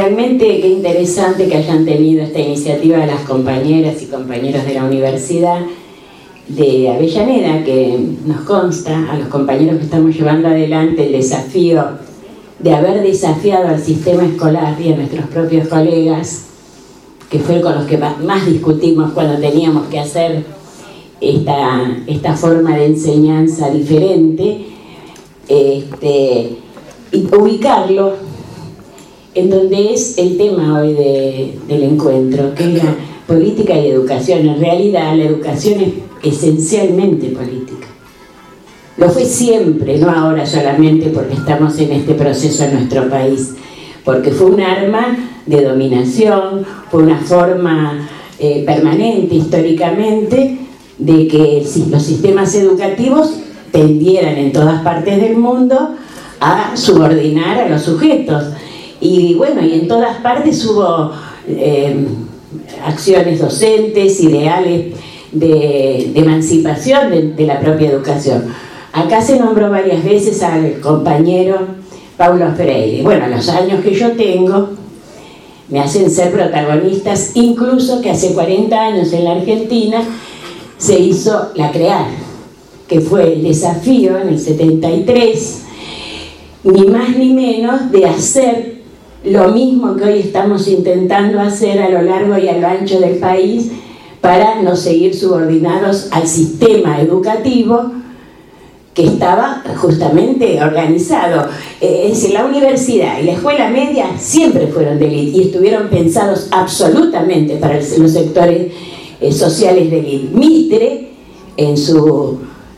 realmente qué interesante que hayan tenido esta iniciativa de las compañeras y compañeros de la Universidad de Avellaneda, que nos consta a los compañeros que estamos llevando adelante el desafío de haber desafiado al sistema escolar y a nuestros propios colegas, que fue con los que más discutimos cuando teníamos que hacer esta forma de enseñanza diferente, y ubicarlo en donde es el tema hoy del encuentro, que es la política y educación. En realidad la educación es esencialmente política. Lo fue siempre, no ahora solamente porque estamos en este proceso en nuestro país, porque fue un arma de dominación, fue una forma permanente históricamente de que los sistemas educativos tendieran en todas partes del mundo a subordinar a los sujetos. Y bueno, y en todas partes hubo acciones docentes, ideales de emancipación de la propia educación. Acá se nombró varias veces al compañero Paulo Freire. Bueno, los años que yo tengo me hacen ser protagonistas, incluso que hace 40 años en la Argentina se hizo la CREAR, que fue el desafío en el 73, ni más ni menos, de hacer lo mismo que hoy estamos intentando hacer a lo largo y a lo ancho del país para no seguir subordinados al sistema educativo que estaba justamente organizado. Es decir, la universidad y la escuela media siempre fueron de élite y estuvieron pensados absolutamente para los sectores sociales de élite. Mitre, en su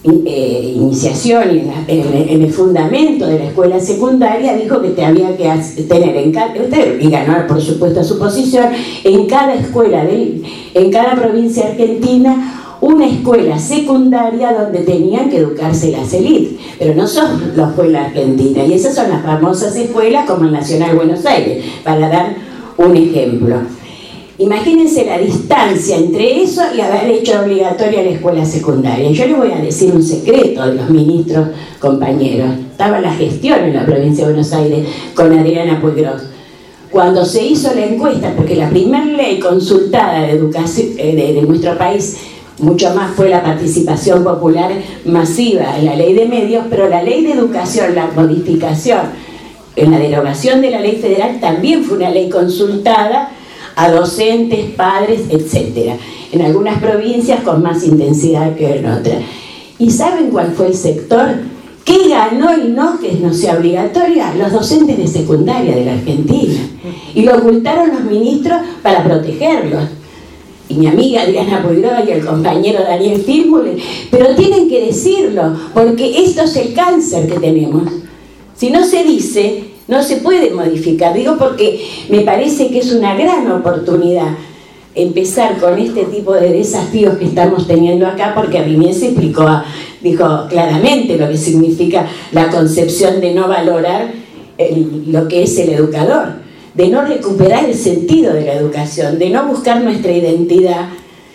iniciación y en el fundamento de la escuela secundaria, dijo que te había que tener y ganar por supuesto su posición, en cada escuela, en cada provincia argentina, una escuela secundaria donde tenían que educarse las élites, pero no son la escuela argentina, y esas son las famosas escuelas como el Nacional Buenos Aires, para dar un ejemplo. Imagínense la distancia entre eso y haber hecho obligatoria la escuela secundaria. Yo les voy a decir un secreto de los ministros compañeros. Estaba la gestión en la provincia de Buenos Aires con Adriana Puigros. Cuando se hizo la encuesta, porque la primera ley consultada de educación de nuestro país, mucho más fue la participación popular masiva en la ley de medios, pero la ley de educación, la modificación en la derogación de la ley federal, también fue una ley consultada a docentes, padres, etc. En algunas provincias con más intensidad que en otras. ¿Y saben cuál fue el sector que ganó el no que no sea obligatoria? Los docentes de secundaria de la Argentina. Y lo ocultaron los ministros para protegerlos. Y mi amiga Adriana Puigros y el compañero Daniel Firmule, pero tienen que decirlo, porque esto es el cáncer que tenemos. Si no se dice, no se puede modificar. Digo porque me parece que es una gran oportunidad empezar con este tipo de desafíos que estamos teniendo acá, porque a mí se explicó, dijo claramente lo que significa la concepción de no valorar lo que es el educador, de no recuperar el sentido de la educación, de no buscar nuestra identidad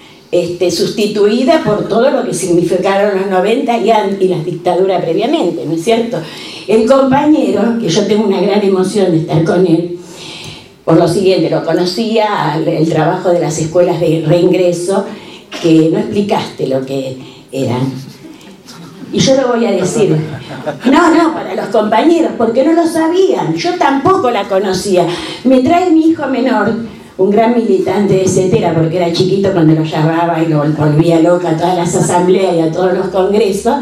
sustituida por todo lo que significaron los 90 y las dictaduras previamente, ¿no es cierto? El compañero, que yo tengo una gran emoción de estar con él, por lo siguiente, lo conocía, el trabajo de las escuelas de reingreso, que no explicaste lo que eran. Y yo lo voy a decir, no, para los compañeros, porque no lo sabían, yo tampoco la conocía. Me trae mi hijo menor, un gran militante de Cetera, porque era chiquito cuando lo llamaba y lo volvía loca a todas las asambleas y a todos los congresos,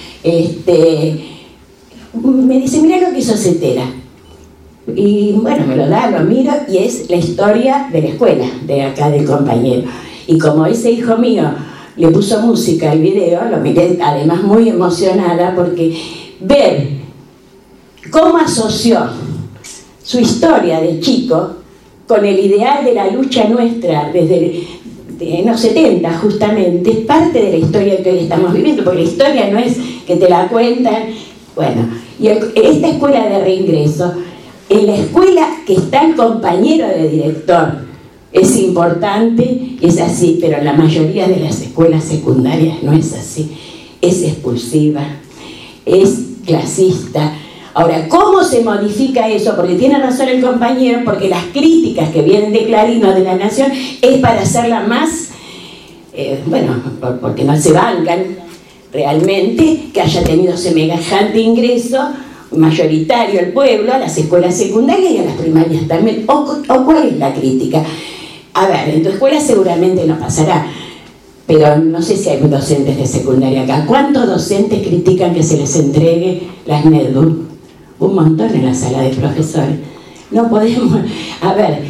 me dice, mirá lo que hizo Cetera. Y bueno, me lo da, lo miro, y es la historia de la escuela, de acá del compañero. Y como ese hijo mío le puso música al video, lo miré además muy emocionada, porque ver cómo asoció su historia de chico con el ideal de la lucha nuestra desde los 70 justamente, es parte de la historia que hoy estamos viviendo, porque la historia no es que te la cuentan. Bueno, y esta escuela de reingreso, en la escuela que está el compañero de director, es importante, es así, pero en la mayoría de las escuelas secundarias no es así. Es expulsiva, es clasista. Ahora, ¿cómo se modifica eso? Porque tiene razón el compañero, porque las críticas que vienen de Clarín o de La Nación es para hacerla más, bueno, porque no se bancan realmente que haya tenido semejante ingreso mayoritario el pueblo a las escuelas secundarias y a las primarias también. ¿O cuál es la crítica? A ver, en tu escuela seguramente no pasará, pero no sé si hay docentes de secundaria acá. ¿Cuántos docentes critican que se les entregue las netbooks? Un montón en la sala de profesores. No podemos... A ver,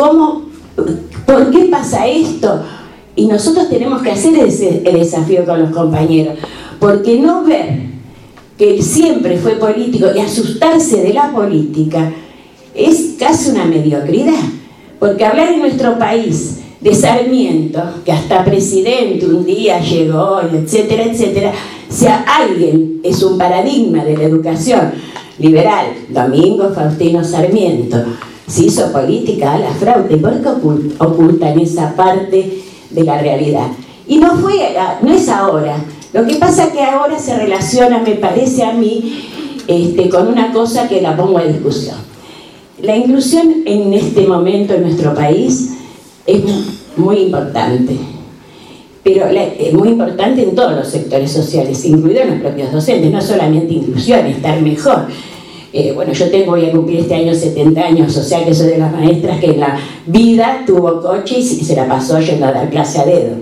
¿por qué pasa esto? Y nosotros tenemos que hacer el desafío con los compañeros, porque no ver que él siempre fue político y asustarse de la política es casi una mediocridad. Porque hablar en nuestro país de Sarmiento, que hasta presidente un día llegó, etcétera, etcétera, si alguien es un paradigma de la educación liberal, Domingo Faustino Sarmiento, se hizo política a la fraude. ¿Por qué ocultan esa parte de la realidad? Y no es ahora. Lo que pasa es que ahora se relaciona, me parece a mí, con una cosa que la pongo a discusión. La inclusión en este momento en nuestro país es muy importante, pero es muy importante en todos los sectores sociales, incluidos los propios docentes, no solamente inclusión, estar mejor. Bueno, voy a cumplir este año 70 años, o sea que soy de las maestras que en la vida tuvo coche y se la pasó yendo a dar clase a dedo.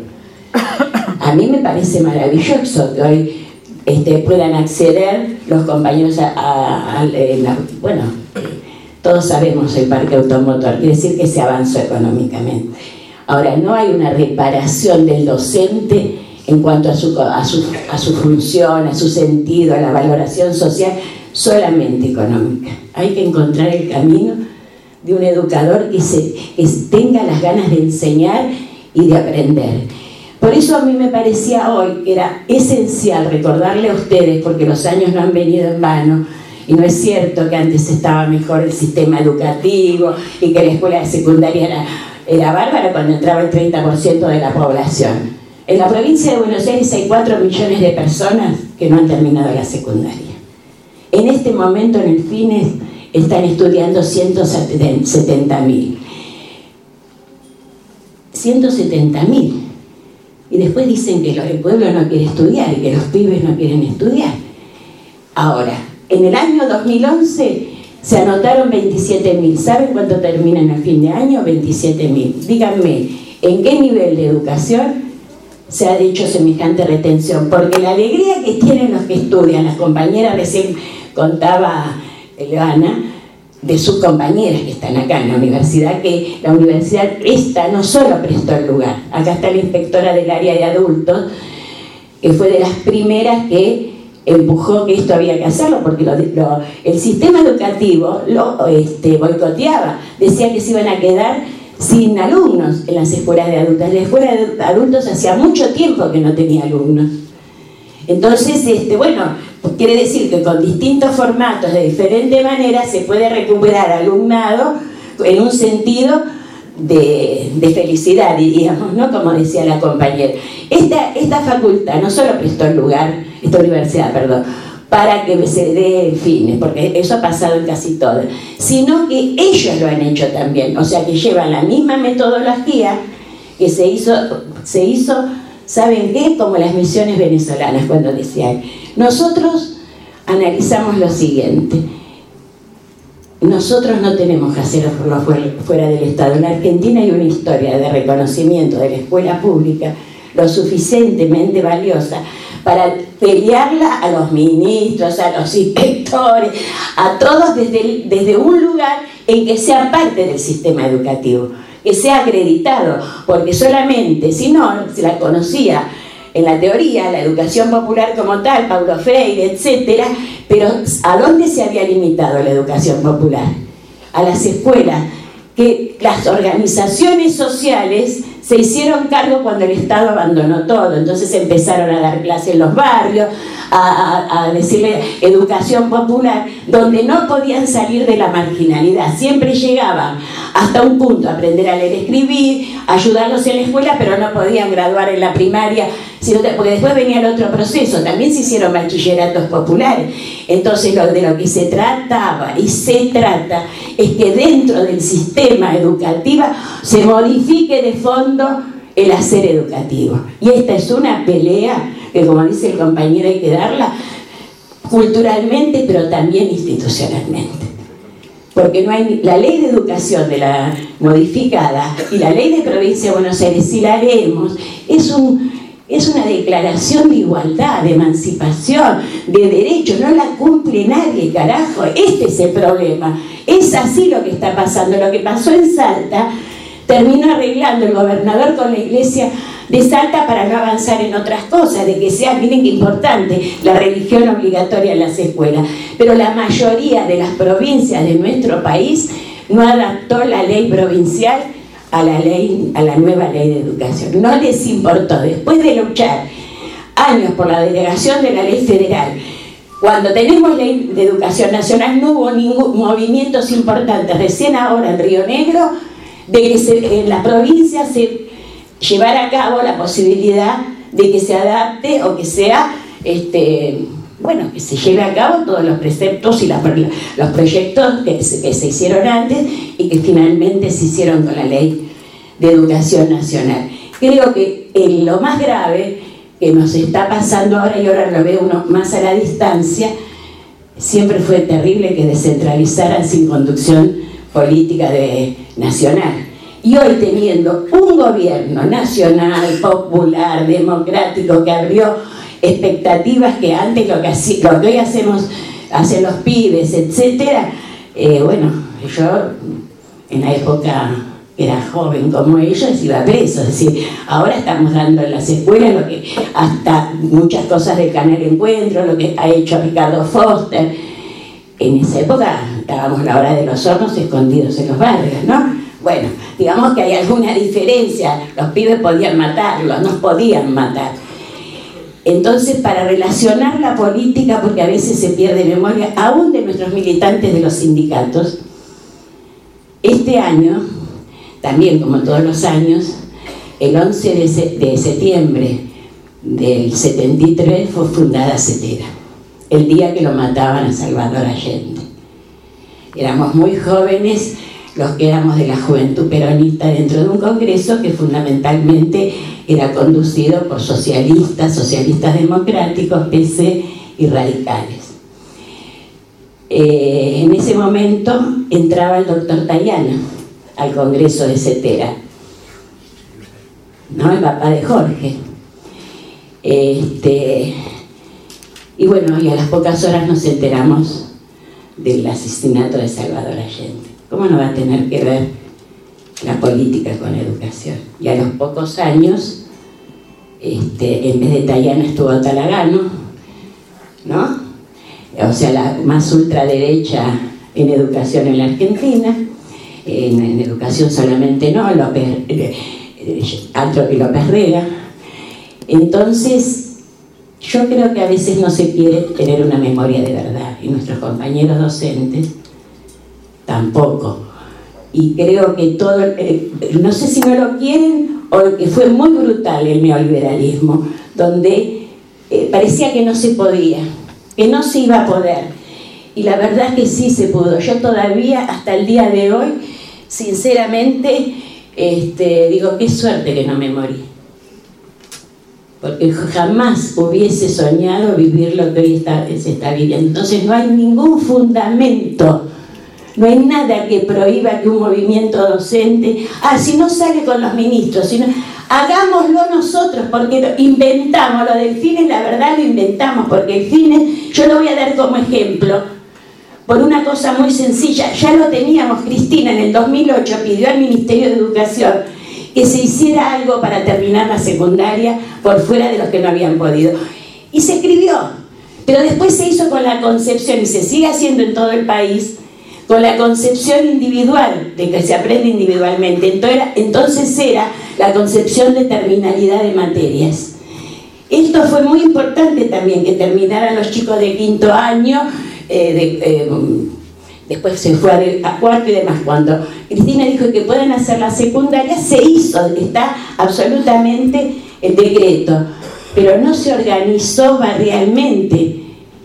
A mí me parece maravilloso que hoy puedan acceder los compañeros bueno, todos sabemos el parque automotor, quiere decir que se avanzó económicamente. Ahora, no hay una reparación del docente en cuanto a su función, a su sentido, a la valoración social, solamente económica. Hay que encontrar el camino de un educador que tenga las ganas de enseñar y de aprender. Por eso a mí me parecía hoy que era esencial recordarle a ustedes, porque los años no han venido en vano, y no es cierto que antes estaba mejor el sistema educativo y que la escuela de secundaria era bárbara cuando entraba el 30% de la población. En la provincia de Buenos Aires hay 4 millones de personas que no han terminado la secundaria. En este momento en el FINES están estudiando 170.000. 170.000. Y después dicen que el pueblo no quiere estudiar y que los pibes no quieren estudiar. Ahora, en el año 2011 se anotaron 27.000. ¿Saben cuánto terminan a fin de año? 27.000. Díganme, ¿en qué nivel de educación se ha hecho semejante retención? Porque la alegría que tienen los que estudian, las compañeras, recién contaba Elvana, de sus compañeras que están acá en la universidad, que la universidad esta no solo prestó el lugar. Acá está la inspectora del área de adultos, que fue de las primeras que empujó que esto había que hacerlo, porque el sistema educativo lo boicoteaba, decía que se iban a quedar sin alumnos en las escuelas de adultos. La escuela de adultos hacía mucho tiempo que no tenía alumnos. Entonces, bueno, quiere decir que con distintos formatos, de diferente manera, se puede recuperar alumnado en un sentido de felicidad, diríamos, ¿no? Como decía la compañera. Esta facultad no solo prestó el lugar, esta universidad, perdón, para que se dé fines, porque eso ha pasado en casi todo, sino que ellos lo han hecho también, o sea que llevan la misma metodología que se hizo, ¿saben qué? Como las misiones venezolanas, cuando decían, nosotros analizamos lo siguiente: nosotros no tenemos que hacerlo fuera del Estado. En Argentina hay una historia de reconocimiento de la escuela pública lo suficientemente valiosa para pelearla a los ministros, a los inspectores, a todos desde un lugar en que sea parte del sistema educativo, que sea acreditado, porque solamente, si no, se la conocía en la teoría, la educación popular como tal, Paulo Freire, etcétera, pero ¿a dónde se había limitado la educación popular? A las escuelas, que las organizaciones sociales se hicieron cargo cuando el Estado abandonó todo. Entonces empezaron a dar clases en los barrios, a decirle educación popular, donde no podían salir de la marginalidad. Siempre llegaban hasta un punto a aprender a leer y escribir, ayudarlos en la escuela, pero no podían graduar en la primaria, porque después venía el otro proceso. También se hicieron bachilleratos populares. Entonces de lo que se trataba y se trata es que dentro del sistema educativo se modifique de fondo el hacer educativo. Y esta es una pelea que, como dice el compañero, hay que darla culturalmente, pero también institucionalmente. Porque no hay la ley de educación de la modificada y la ley de provincia de Buenos Aires, si la leemos, es una declaración de igualdad, de emancipación, de derecho. No la cumple nadie, carajo. Este es el problema. Es así lo que está pasando. Lo que pasó en Salta terminó arreglando el gobernador con la iglesia de Salta para no avanzar en otras cosas, de que sea, miren qué importante, la religión obligatoria en las escuelas. Pero la mayoría de las provincias de nuestro país no adaptó la ley provincial a la nueva ley de educación. No les importó. Después de luchar años por la derogación de la ley federal, cuando tenemos ley de educación nacional, no hubo ningún movimientos importantes. Recién ahora en Río Negro, de que en la provincia se llevara a cabo la posibilidad de que se adapte o que sea, bueno, que se lleve a cabo todos los preceptos y los proyectos que se hicieron antes y que finalmente se hicieron con la ley de educación nacional. Creo que lo más grave que nos está pasando ahora, y ahora lo veo uno más a la distancia, siempre fue terrible que descentralizaran sin conducción política nacional. Y hoy, teniendo un gobierno nacional, popular, democrático, que abrió expectativas que antes lo que hoy hacen los pibes, etcétera, bueno, yo en la época era joven como ellos, iba preso. Es decir, ahora estamos dando en las escuelas lo que hasta muchas cosas del Canal Encuentro, lo que ha hecho Ricardo Foster. En esa época estábamos a la hora de los hornos escondidos en los barrios, ¿no? Bueno, digamos que hay alguna diferencia. Los pibes podían matarlos, nos podían matar. Entonces, para relacionar la política, porque a veces se pierde memoria, aún de nuestros militantes de los sindicatos, este año, también como todos los años, el 11 de septiembre del 73 fue fundada CETERA, el día que lo mataban a Salvador Allende. Éramos muy jóvenes los que éramos de la juventud peronista dentro de un congreso que fundamentalmente era conducido por socialistas democráticos, PC y radicales. En ese momento entraba el doctor Tayana al congreso de CETERA, ¿no? El papá de Jorge. Y bueno, y a las pocas horas nos enteramos del asesinato de Salvador Allende. ¿Cómo no va a tener que ver la política con la educación? Y a los pocos años, en vez de Tayana estuvo Talagano, ¿no? O sea, la más ultraderecha en educación en la Argentina. En educación solamente no, Altro y López Rega. Entonces, yo creo que a veces no se quiere tener una memoria de verdad, y nuestros compañeros docentes tampoco. Y creo que todo, no sé si no lo quieren o que fue muy brutal el neoliberalismo, donde parecía que no se podía, que no se iba a poder. Y la verdad es que sí se pudo. Yo todavía, hasta el día de hoy, sinceramente, digo, qué suerte que no me morí. Porque jamás hubiese soñado vivir lo que hoy se está viviendo. Entonces no hay ningún fundamento, no hay nada que prohíba que un movimiento docente, si no sale con los ministros, sino hagámoslo nosotros, porque lo inventamos. Lo del FINES, la verdad, lo inventamos, porque el FINES, yo lo voy a dar como ejemplo, por una cosa muy sencilla. Ya lo teníamos. Cristina en el 2008 pidió al Ministerio de Educación que se hiciera algo para terminar la secundaria por fuera de los que no habían podido. Y se escribió, pero después se hizo con la concepción, y se sigue haciendo en todo el país, con la concepción individual, de que se aprende individualmente. Entonces era la concepción de terminalidad de materias. Esto fue muy importante también, que terminaran los chicos de quinto año, después se fue a cuarto y demás. Cuando Cristina dijo que pueden hacer la secundaria, se hizo, está absolutamente el decreto, pero no se organizó barrialmente,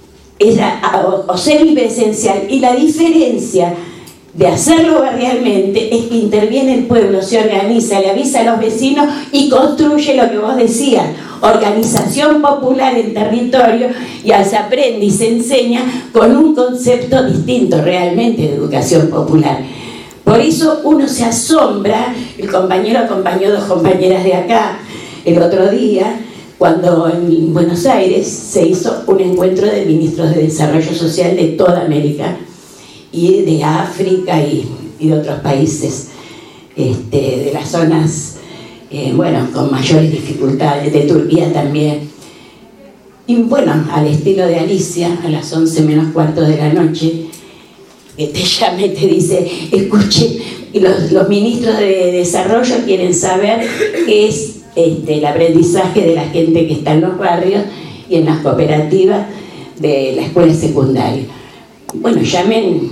o semipresencial, y la diferencia de hacerlo barrialmente es que interviene el pueblo, se organiza, le avisa a los vecinos y construye lo que vos decías, organización popular en territorio, y se aprende y se enseña con un concepto distinto realmente de educación popular. Por eso uno se asombra. El compañero acompañó 2 compañeras de acá el otro día, cuando en Buenos Aires se hizo un encuentro de ministros de desarrollo social de toda América y de África y de otros países, de las zonas con mayores dificultades, de Turquía también. Y bueno, al estilo de Alicia, a las 11 menos cuarto de la noche, que te llama y te dice: escuche, y los ministros de desarrollo quieren saber qué es el aprendizaje de la gente que está en los barrios y en las cooperativas de la escuela secundaria. Bueno, llamen,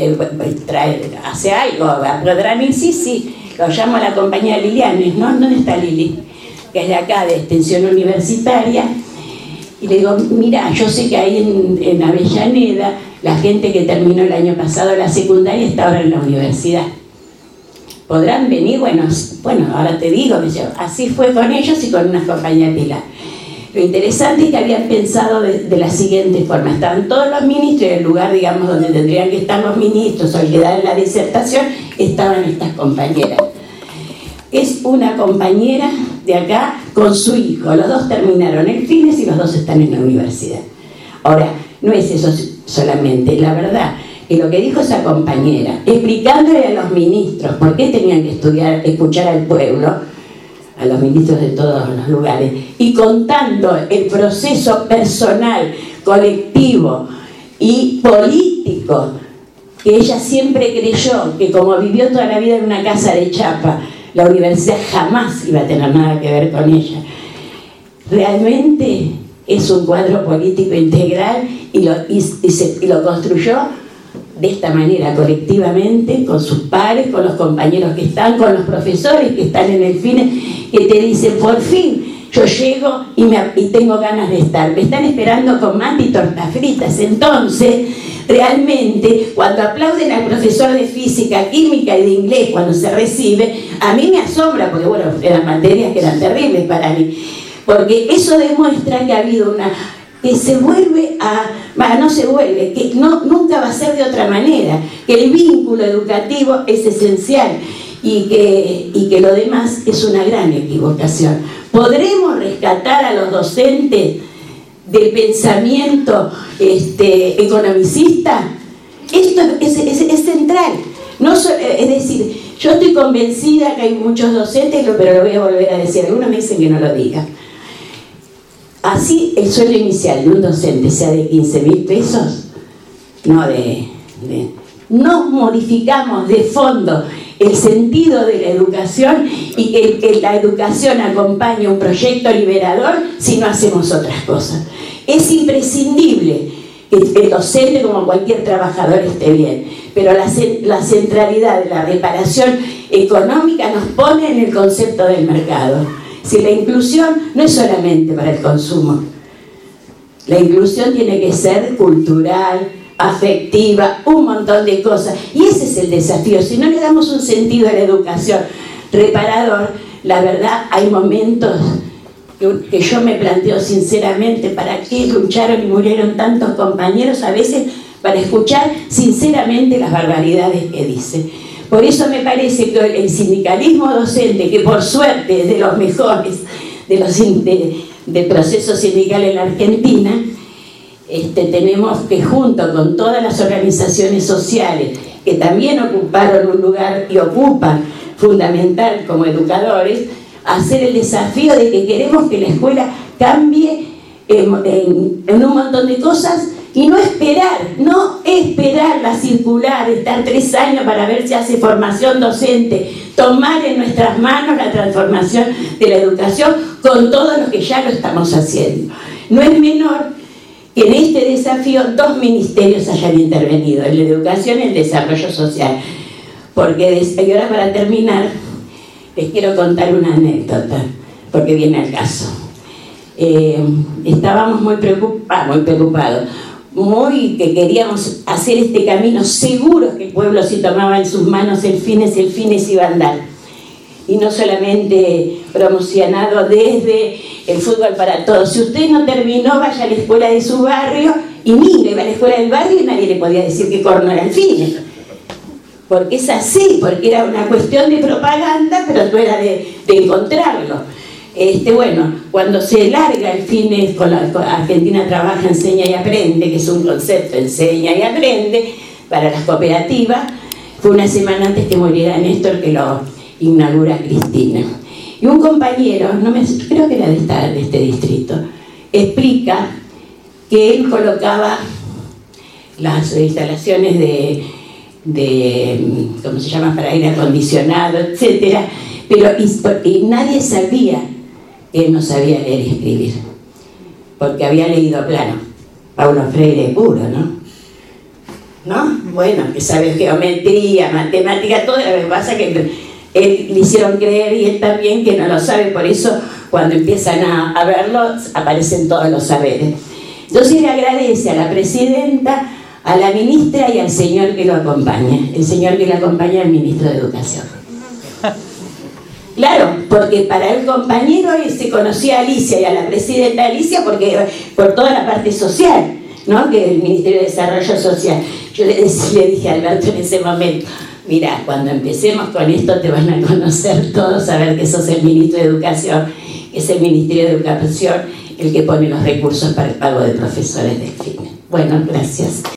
hace algo, podrán ir, sí, lo llamo a la compañía Lilianes, ¿no? ¿Dónde está Lili? Que es de acá, de Extensión Universitaria, y le digo: mira, yo sé que ahí en Avellaneda, la gente que terminó el año pasado la secundaria está ahora en la universidad. ¿Podrán venir? Bueno, ahora te digo, así fue con ellos y con una compañía Pilar. Lo interesante es que habían pensado de la siguiente forma: estaban todos los ministros, y en el lugar, digamos, donde tendrían que estar los ministros o el que da la disertación, estaban estas compañeras. Es una compañera de acá con su hijo, los 2 terminaron el fines y los 2 están en la universidad. Ahora, no es eso solamente, la verdad, que lo que dijo esa compañera, explicándole a los ministros por qué tenían que escuchar al pueblo, a los ministros de todos los lugares, y contando el proceso personal, colectivo y político, que ella siempre creyó que, como vivió toda la vida en una casa de chapa, la universidad jamás iba a tener nada que ver con ella. Realmente es un cuadro político integral, y lo construyó de esta manera, colectivamente, con sus pares, con los compañeros que están, con los profesores que están en el FINE, que te dicen: por fin yo llego y tengo ganas de estar, me están esperando con mate y tortas fritas. Entonces, realmente, cuando aplauden al profesor de física, química y de inglés cuando se recibe, a mí me asombra, porque bueno, eran materias que eran terribles para mí, porque eso demuestra que ha habido que se vuelve que nunca va a ser de otra manera, que el vínculo educativo es esencial, y que lo demás es una gran equivocación. ¿Podremos rescatar a los docentes del pensamiento economicista? Esto es central. Es decir, yo estoy convencida que hay muchos docentes, pero lo voy a volver a decir, algunos me dicen que no lo diga. Así el sueldo inicial de un docente sea de 15.000 pesos, no modificamos de fondo el sentido de la educación, y que la educación acompañe un proyecto liberador si no hacemos otras cosas. Es imprescindible que el docente, como cualquier trabajador, esté bien, pero la centralidad de la reparación económica nos pone en el concepto del mercado. Si la inclusión no es solamente para el consumo, la inclusión tiene que ser cultural, afectiva, un montón de cosas, y ese es el desafío. Si no le damos un sentido a la educación reparador, la verdad, hay momentos que yo me planteo sinceramente: ¿para qué lucharon y murieron tantos compañeros a veces para escuchar sinceramente las barbaridades que dicen? Por eso me parece que el sindicalismo docente, que por suerte es de los mejores del proceso sindical en la Argentina, tenemos que, junto con todas las organizaciones sociales que también ocuparon un lugar y ocupan fundamental como educadores, hacer el desafío de que queremos que la escuela cambie en un montón de cosas, Y no esperar la circular, estar 3 años para ver si hace formación docente, tomar en nuestras manos la transformación de la educación con todo lo que ya lo estamos haciendo. No es menor que en este desafío 2 ministerios hayan intervenido, el de educación y el desarrollo social. Porque, y ahora para terminar, les quiero contar una anécdota, porque viene al caso. Estábamos muy preocupados, que queríamos hacer este camino, seguros que el pueblo si tomaba en sus manos el fines iba a andar. Y no solamente promocionado desde el fútbol para todos. Si usted no terminó, vaya a la escuela de su barrio y mire, va a la escuela del barrio y nadie le podía decir que Corno era el fines. Porque es así, porque era una cuestión de propaganda, pero no era de encontrarlo. Bueno, cuando se larga el fines con Argentina Trabaja, Enseña y Aprende, que es un concepto, enseña y aprende, para las cooperativas, fue una semana antes que muriera Néstor, que lo inaugura Cristina. Y un compañero, creo que era de este distrito, explica que él colocaba las instalaciones de ¿cómo se llama?, para aire acondicionado, etcétera, y nadie sabía que él no sabía leer y escribir, porque había leído plano. Paulo Freire puro, ¿no? Bueno, que sabe geometría, matemática, todo. Lo que pasa es que él le hicieron creer, y él también, que no lo sabe. Por eso cuando empiezan a verlo aparecen todos los saberes. Entonces le agradece a la presidenta, a la ministra y al señor que lo acompaña. El señor que lo acompaña es el ministro de Educación. Claro, porque para el compañero él se conocía a Alicia y a la presidenta Alicia por toda la parte social, ¿no?, que el Ministerio de Desarrollo Social. Yo le dije a Alberto en ese momento: mira, cuando empecemos con esto te van a conocer todos, saber que sos el ministro de Educación, que es el Ministerio de Educación el que pone los recursos para el pago de profesores de fines. Bueno, gracias.